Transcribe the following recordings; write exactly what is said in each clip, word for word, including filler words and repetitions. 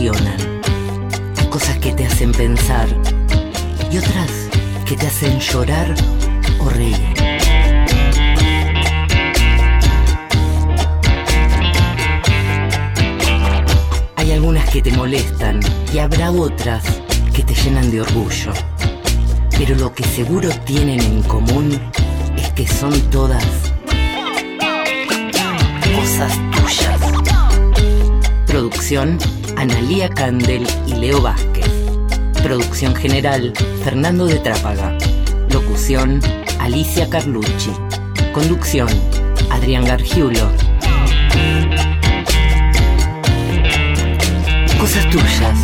emocionan. Hay cosas que te hacen pensar y otras que te hacen llorar o reír. Hay algunas que te molestan y habrá otras que te llenan de orgullo. Pero lo que seguro tienen en común es que son todas cosas tuyas. Producción, Analía Candel y Leo Vázquez. Producción general, Fernando de Trápaga. Locución, Alicia Carlucci. Conducción, Adrián Gargiulo. Cosas tuyas.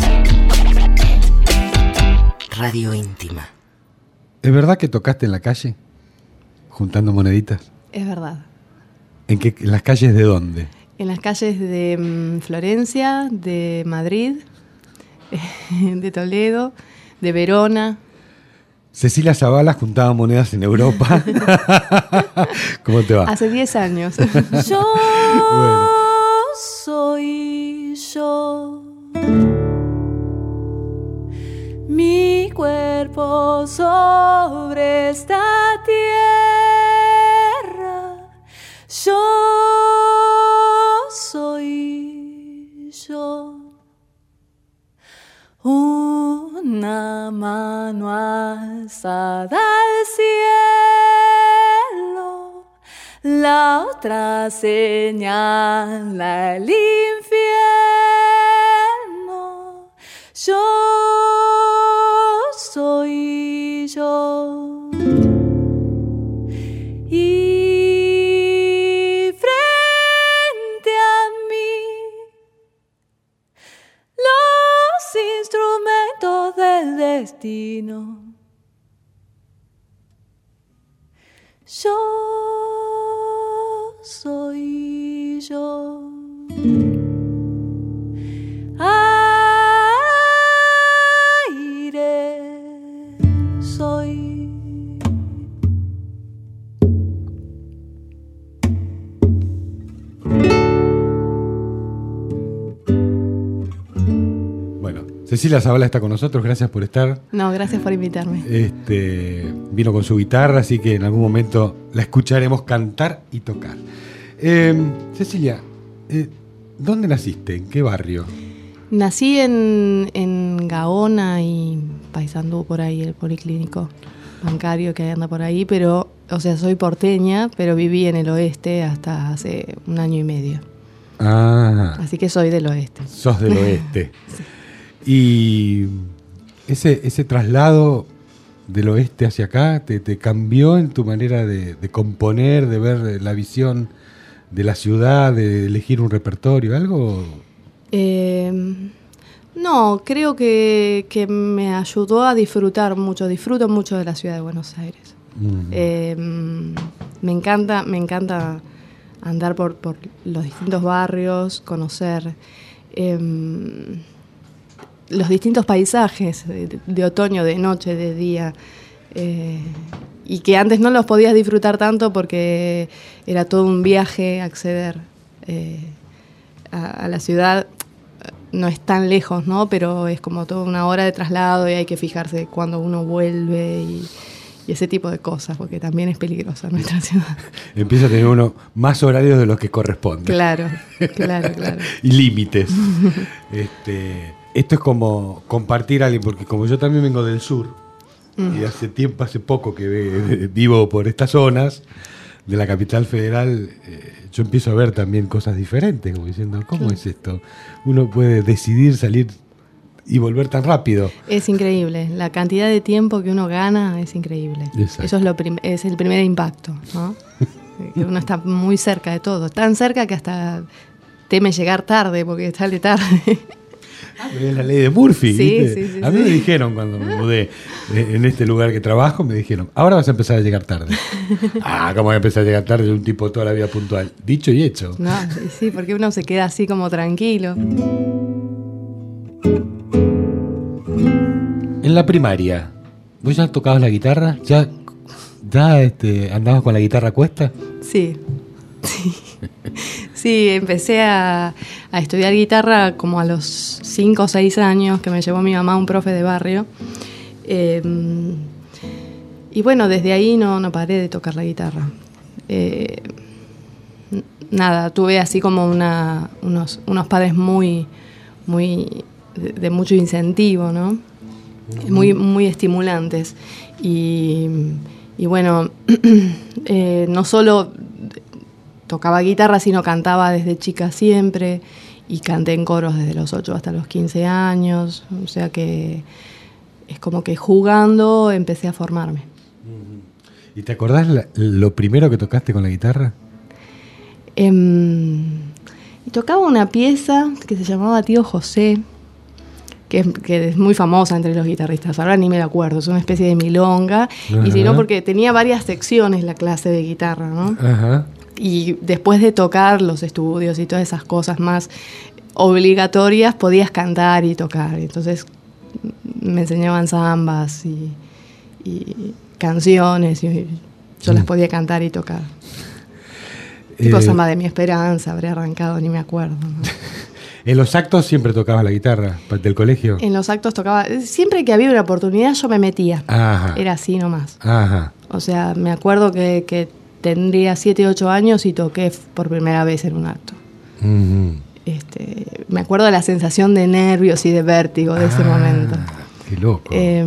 Radio íntima. ¿Es verdad que tocaste en la calle? Juntando moneditas. Es verdad. ¿En qué, en las calles de dónde? En las calles de um, Florencia, de Madrid, de Toledo, de Verona. Cecilia Zavala juntaba monedas en Europa. ¿Cómo te va? Hace diez años. Yo Bueno. soy yo. Mi cuerpo sobre esta tierra. Yo soy yo. Una mano alzada al cielo, la otra señala el infierno. Yo soy yo. Y frente a mí los instrumentos del destino. Yo soy yo. Aire soy. Bueno, Cecilia Zavala está con nosotros, gracias por estar. No, gracias por invitarme. Este, vino con su guitarra, así que en algún momento la escucharemos cantar y tocar. Eh, Cecilia, eh, ¿dónde naciste? ¿En qué barrio? Nací en, en Gaona y Paysandú, por ahí, el policlínico bancario que anda por ahí, pero, o sea, soy porteña, pero viví en el oeste hasta hace un año y medio. Ah, Así que soy del oeste. sos del oeste. Sí. Y ese, ese traslado del oeste hacia acá, ¿te, te cambió en tu manera de, de componer, de ver la visión de la ciudad, de elegir un repertorio, algo? Eh, no, creo que, que me ayudó a disfrutar mucho, disfruto mucho de la ciudad de Buenos Aires. Mm. Eh, me encanta, me encanta andar por, por los distintos barrios, conocer eh, los distintos paisajes de, de otoño, de noche, de día, eh, y que antes no los podías disfrutar tanto porque era todo un viaje acceder eh, a, a la ciudad. No es tan lejos, ¿no? Pero es como toda una hora de traslado y hay que fijarse cuando uno vuelve y, y ese tipo de cosas, porque también es peligrosa nuestra ciudad. Empieza a tener uno más horarios de los que corresponde. Claro, claro, claro. Y límites. este, esto es como compartir a alguien, porque como yo también vengo del sur, mm. y hace tiempo, hace poco que ve, vivo por estas zonas de la capital federal, eh, yo empiezo a ver también cosas diferentes, como diciendo, ¿cómo claro. es esto? Uno puede decidir salir y volver tan rápido. Es increíble, la cantidad de tiempo que uno gana es increíble. Exacto. Eso es, lo prim- es el primer impacto, ¿no? Que uno está muy cerca de todo, tan cerca que hasta teme llegar tarde porque sale tarde. Es la ley de Murphy. Sí, sí, sí, a mí sí. me dijeron cuando me mudé en este lugar que trabajo, me dijeron, ahora vas a empezar a llegar tarde. Ah, ¿cómo voy a empezar a llegar tarde? Un tipo toda la vida puntual. Dicho y hecho. No, sí, porque uno se queda así como tranquilo. En la primaria, ¿vos ya tocabas la guitarra? ¿Ya, ya este, andabas con la guitarra a cuesta? Sí. Sí, sí empecé a, a estudiar guitarra como a los cinco o seis años, que me llevó mi mamá, un profe de barrio. Eh, y bueno, desde ahí no, no paré de tocar la guitarra. Eh, nada, tuve así como una, unos, unos padres muy, muy de, de mucho incentivo, ¿no? Muy, muy estimulantes. Y, y bueno, eh, no solo tocaba guitarra, sino cantaba desde chica siempre, y canté en coros desde los ocho hasta los quince años, o sea que es como que jugando empecé a formarme. ¿Y te acordás la, lo primero que tocaste con la guitarra? Eh, y tocaba una pieza que se llamaba Tío José, que es, que es muy famosa entre los guitarristas, ahora ni me la acuerdo, es una especie de milonga. Ajá. Y si no, porque tenía varias secciones la clase de guitarra, ¿no? Ajá. Y después de tocar los estudios y todas esas cosas más obligatorias, podías cantar y tocar. Entonces me enseñaban zambas y, y canciones, y yo mm. las podía cantar y tocar. Eh, tipo Samba de mi Esperanza, habré arrancado, ni me acuerdo, ¿no? ¿En los actos siempre tocabas la guitarra del colegio? En los actos tocaba. Siempre que había una oportunidad yo me metía. Ajá. Era así nomás. Ajá. O sea, me acuerdo que... que tendría siete, ocho años y toqué por primera vez en un acto. Uh-huh. Este, me acuerdo de la sensación de nervios y de vértigo de ah, ese momento. ¡Qué loco! Eh,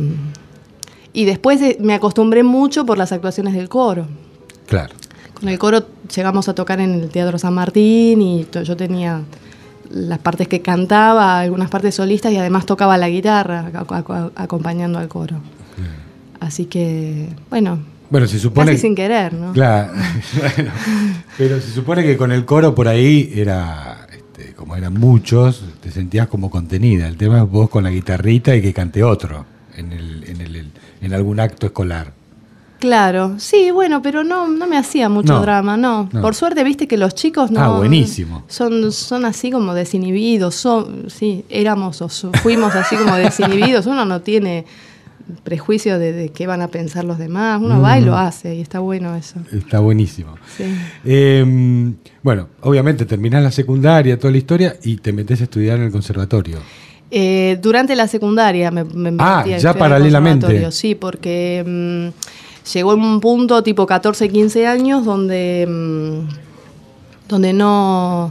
y después eh, me acostumbré mucho por las actuaciones del coro. Claro. Con el coro llegamos a tocar en el Teatro San Martín y to- yo tenía las partes que cantaba, algunas partes solistas, y además tocaba la guitarra a- a- acompañando al coro. Uh-huh. Así que, bueno... Bueno, se supone... Casi sin querer, ¿no? Claro, bueno, pero se supone que con el coro por ahí era, este, como eran muchos, te sentías como contenida. El tema es vos con la guitarrita y que cante otro en, el, en, el, en algún acto escolar. Claro, sí, bueno, pero no, no me hacía mucho no, drama, no. no. Por suerte, viste que los chicos no... Ah, buenísimo. Son, son así como desinhibidos, son, sí, éramos o fuimos así como desinhibidos. Uno no tiene... prejuicio de, de qué van a pensar los demás. Uno mm. va y lo hace, y está bueno eso. Está buenísimo. Sí. Eh, bueno, obviamente terminás la secundaria, toda la historia, y te metés a estudiar en el conservatorio. Eh, durante la secundaria me, me metí ah, a ya paralelamente. Sí, porque mmm, llegó un punto tipo catorce, quince años donde, mmm, donde no...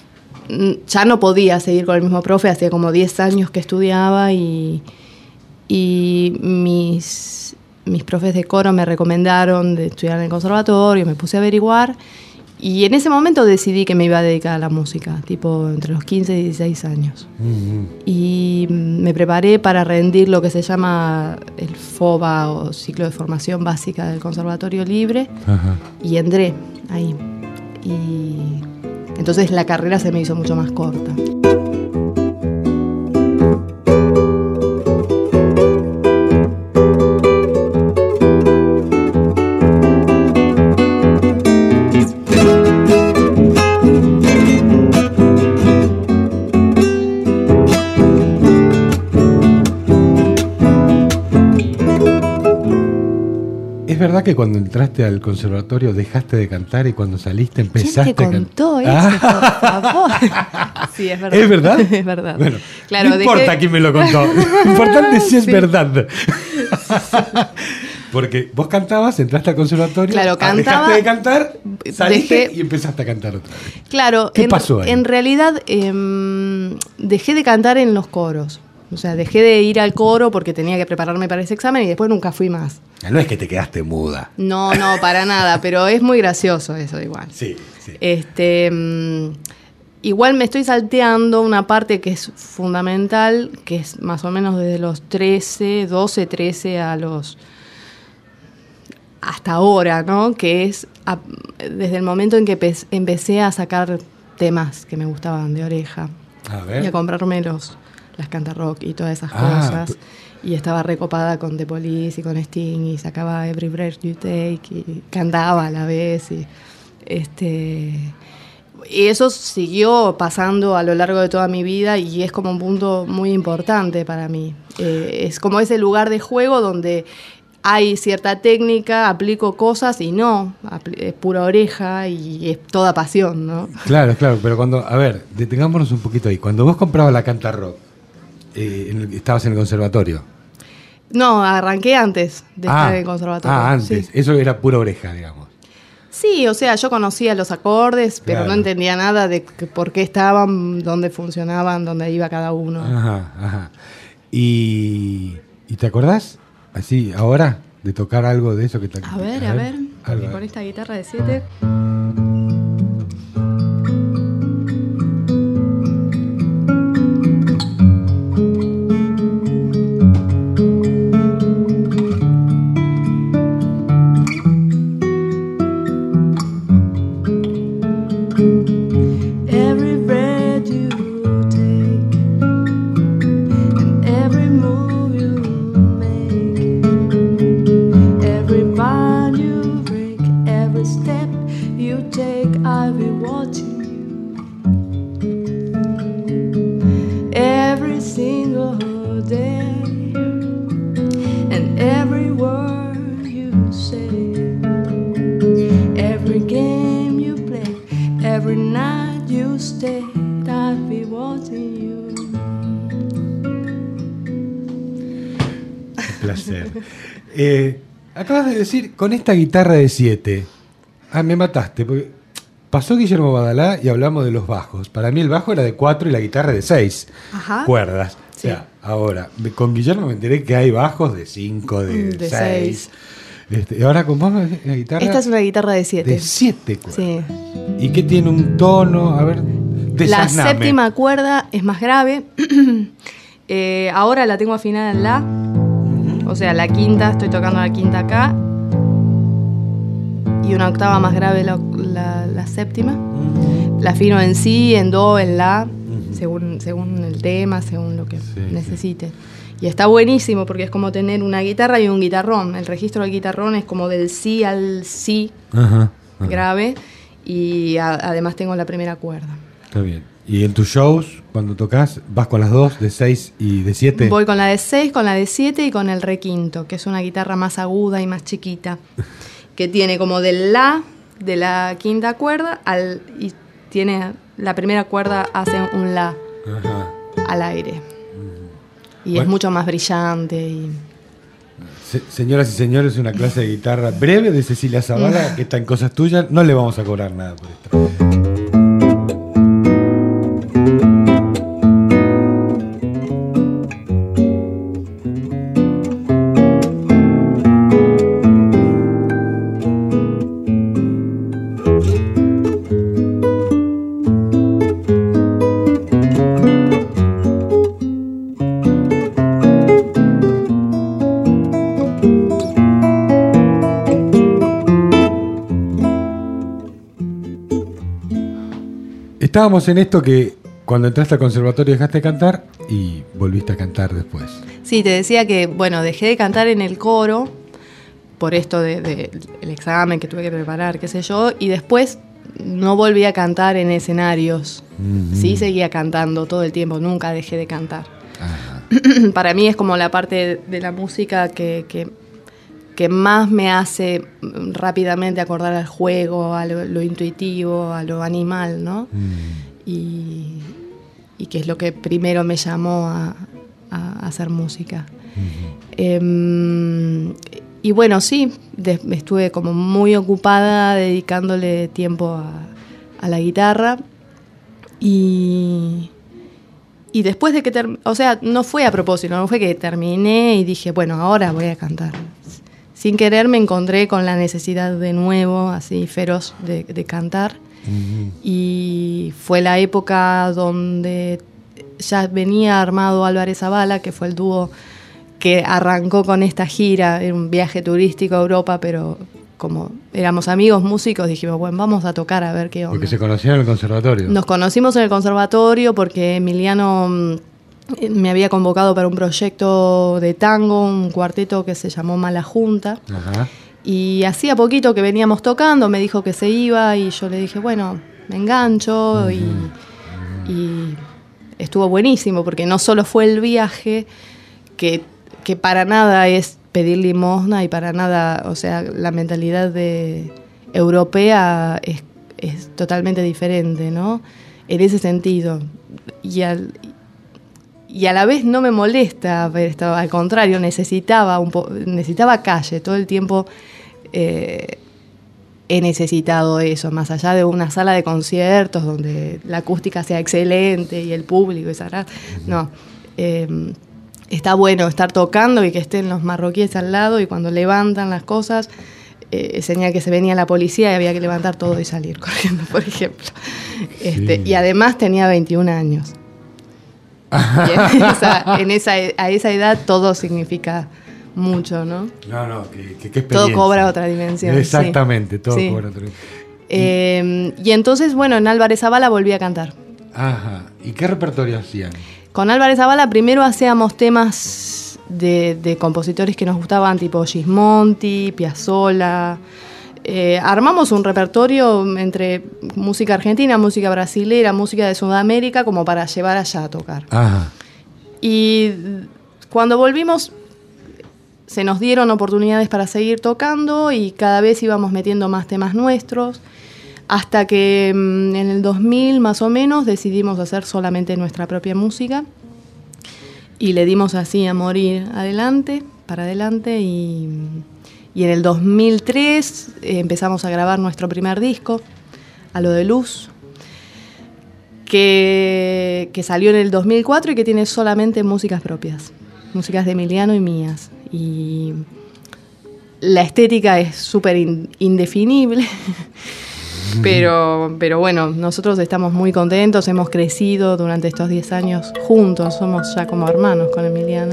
ya no podía seguir con el mismo profe. Hacía como diez años que estudiaba y... Y mis, mis profes de coro me recomendaron de estudiar en el conservatorio, me puse a averiguar, y en ese momento decidí que me iba a dedicar a la música, tipo entre los quince y dieciséis años. Mm-hmm. Y me preparé para rendir lo que se llama el FOBA, o ciclo de formación básica del Conservatorio Libre. Ajá. Y entré ahí. Y entonces la carrera se me hizo mucho más corta. ¿Es verdad que cuando entraste al conservatorio dejaste de cantar y cuando saliste empezaste a cantar? ¿Quién te contó eso, ah. por favor? Sí, es verdad. ¿Es verdad? Es verdad. Bueno, claro, no importa dejé... quién me lo contó. Lo importante es si es sí. verdad. Porque vos cantabas, entraste al conservatorio, claro, cantaba, dejaste de cantar, saliste dejé, y empezaste a cantar otra vez. Claro. ¿Qué en, pasó ahí? En realidad eh, dejé de cantar en los coros. O sea, dejé de ir al coro porque tenía que prepararme para ese examen y después nunca fui más. No es que te quedaste muda. No, no, para nada, pero es muy gracioso eso igual. Sí, sí. Este, um, igual me estoy salteando una parte que es fundamental, que es más o menos desde los trece, doce, trece a los... hasta ahora, ¿no? Que es a, desde el momento en que pe- empecé a sacar temas que me gustaban de oreja. A ver. Y a comprarme los... las cantarrock y todas esas ah, cosas. Y estaba recopada con The Police y con Sting y sacaba Every Breath You Take y cantaba a la vez. Y, este, y eso siguió pasando a lo largo de toda mi vida y es como un punto muy importante para mí. Eh, es como ese lugar de juego donde hay cierta técnica, aplico cosas y no, es pura oreja y es toda pasión, ¿no? Claro, claro, pero cuando, a ver, detengámonos un poquito ahí. Cuando vos comprabas la Cantarrock, eh, en el, estabas en el conservatorio. No, arranqué antes de ah, estar en el conservatorio. Ah, antes. Sí. Eso era pura oreja, digamos. Sí, o sea, yo conocía los acordes, pero Claro. no entendía nada de que, por qué estaban, dónde funcionaban, dónde iba cada uno. Ajá, ajá. Y, ¿y te acordás, así, ahora, de tocar algo de eso que te... A ver, a ver, porque con esta guitarra de siete... Every breath you take and every move you make, every bond you break, every step you take, I'll be watching you. Every single day and every word you say, every game you play, every night you stay, I'll be watching you. Un placer. Eh, acabas de decir, con esta guitarra de siete, ah, me mataste, porque pasó Guillermo Badalá y hablamos de los bajos. Para mí el bajo era de cuatro y la guitarra de seis Ajá. cuerdas. Sí. O sea, ahora, me- con Guillermo me enteré que hay bajos de cinco, de, De seis. Este, y ahora con vos, la guitarra Esta es una guitarra de siete. de siete cuerdas. Sí. ¿Y qué tiene un tono? A ver, La desasname. séptima cuerda es más grave. Eh, ahora la tengo afinada en la. O sea, la quinta, estoy tocando la quinta acá. Y una octava más grave la, la- la séptima. La afino en si, en do, en la, según, según el tema, según lo que Sí, necesite. Y está buenísimo porque es como tener una guitarra y un guitarrón. El registro del guitarrón es como del si al si Ajá, ajá. grave. Y a- además tengo la primera cuerda. Está bien. ¿Y en tus shows, cuando tocas, vas con las dos, de seis y de siete? Voy con la de seis, con la de siete y con el requinto, que es una guitarra más aguda y más chiquita, que tiene como del la, de la quinta cuerda, al, y tiene la primera cuerda hace un la Ajá. al aire. Y Bueno. es mucho más brillante. Y... Se- señoras y señores, una clase de guitarra breve de Cecilia Zavala, que está en Cosas Tuyas. No le vamos a cobrar nada por esto. Estábamos en esto que cuando entraste al conservatorio dejaste de cantar y volviste a cantar después. Sí, te decía que, bueno, dejé de cantar en el coro por esto del de, el examen que tuve que preparar, qué sé yo, y después no volví a cantar en escenarios. Mm-hmm. Sí, seguía cantando todo el tiempo, nunca dejé de cantar. Ajá. Para mí es como la parte de la música que, que, que más me hace rápidamente acordar al juego, a lo, lo intuitivo, a lo animal, ¿no? Mm. Y, y que es lo que primero me llamó a, a hacer música. Eh, y bueno, sí, de- estuve como muy ocupada dedicándole tiempo a, a la guitarra y, y después de que, ter- o sea, no fue a propósito, no fue que terminé y dije, bueno, ahora voy a cantar. Sin querer me encontré con la necesidad de nuevo, así feroz, de, de cantar. Mm-hmm. Y fue la época donde ya venía armado Álvarez Zavala, que fue el dúo que arrancó con esta gira, era un viaje turístico a Europa, pero como éramos amigos músicos, dijimos, bueno, vamos a tocar a ver qué onda. Porque se conocían en el conservatorio. Nos conocimos en el conservatorio porque Emiliano mm, me había convocado para un proyecto de tango, un cuarteto que se llamó Mala Junta. Ajá. Y hacía poquito que veníamos tocando, me dijo que se iba y yo le dije, bueno, me engancho y, y estuvo buenísimo porque no solo fue el viaje, que, que para nada es pedir limosna y para nada, o sea, la mentalidad de, europea es, es totalmente diferente, ¿no? En ese sentido. Y al, y a la vez no me molesta ver esto, al contrario, necesitaba, un po- necesitaba calle, todo el tiempo eh, he necesitado eso, más allá de una sala de conciertos donde la acústica sea excelente y el público, esa, no, eh, está bueno estar tocando y que estén los marroquíes al lado y cuando levantan las cosas, eh, señal que se venía la policía y había que levantar todo y salir corriendo, por ejemplo. Este, sí. Y además tenía veintiún años. Y en esa, en esa, a esa edad todo significa mucho, ¿no? No, no, que, que, que todo cobra otra dimensión. Exactamente, sí. todo sí. cobra otra dimensión. Eh, y entonces, bueno, en Álvarez Zabala volví a cantar. Ajá. ¿Y qué repertorio hacían? Con Álvarez Zabala primero hacíamos temas de, de compositores que nos gustaban, tipo Gismonti, Piazzolla. Eh, armamos un repertorio entre música argentina, música brasilera, música de Sudamérica, como para llevar allá a tocar. Ajá. Y cuando volvimos, se nos dieron oportunidades para seguir tocando y cada vez íbamos metiendo más temas nuestros, hasta que en el dos mil más o menos decidimos hacer solamente nuestra propia música y le dimos así a morir adelante, para adelante y... Y en el dos mil tres eh, empezamos a grabar nuestro primer disco, A lo de Luz, que, que salió en el dos mil cuatro y que tiene solamente músicas propias, músicas de Emiliano y mías. Y la estética es súper in, indefinible, pero, pero bueno, nosotros estamos muy contentos, hemos crecido durante estos diez años juntos, somos ya como hermanos con Emiliano.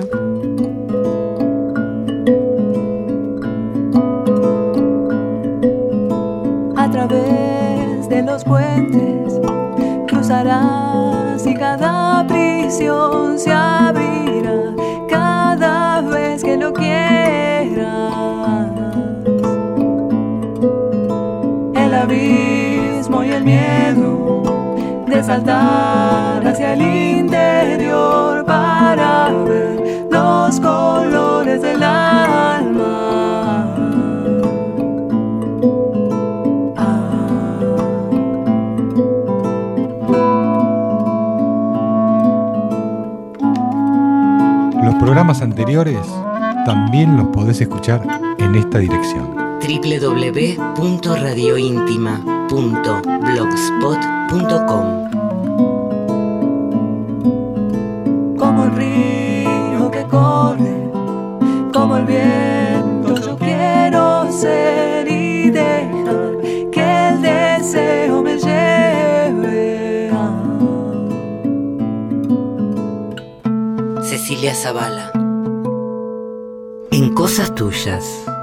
A través de los puentes cruzarás y cada prisión se abrirá cada vez que lo quieras. El abismo y el miedo de saltar hacia el interior para ver los colores del alma. Los programas anteriores también los podés escuchar en esta dirección: doble u doble u doble u punto radio íntima punto blogspot punto com. Como el río que corre, como el viento, yo quiero ser y dejar que el deseo me lleve a... Cecilia Zabala. En Cosas Tuyas.